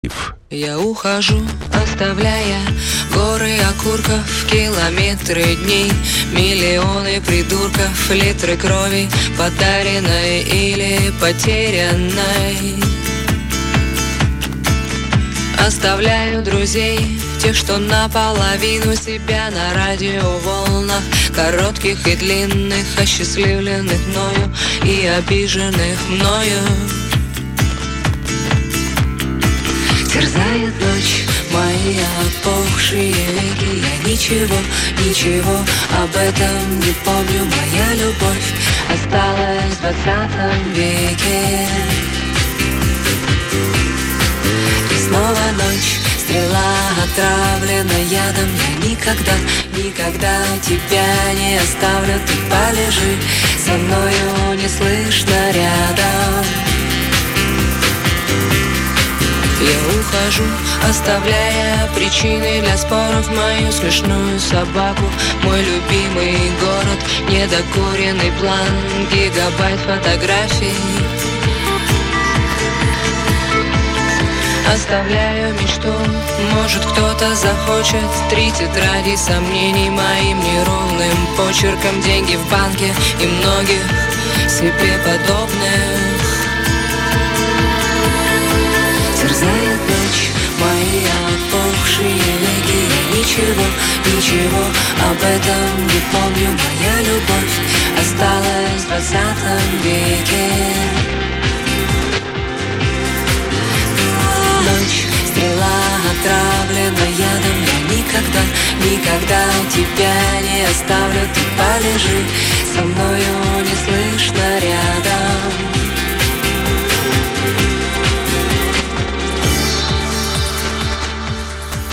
Я ухожу, оставляя горы окурков, километры дней, миллионы придурков, литры крови, подаренной или потерянной. Оставляю друзей, тех, что наполовину себя на радиоволнах, коротких и длинных, осчастливленных мною и обиженных мною. Терзает ночь мои опухшие веки. Я ничего об этом не помню. Моя любовь осталась в 20 веке. И снова ночь, стрела отравлена ядом. Я никогда тебя не оставлю. Ты полежи со мною неслышно рядом. Я ухожу, оставляя причины для споров, мою смешную собаку, мой любимый город, недокуренный план, гигабайт фотографий. Оставляю мечту, может кто-то захочет 3 тетради сомнений моим неровным почерком, деньги в банке и многих себе подобных. Терзает ночь мои опухшие веки. Я ничего об этом не помню. Моя любовь осталась в 20 веке. Ночь, стрела отравлена ядом. Я никогда тебя не оставлю. Ты полежи со мною неслышно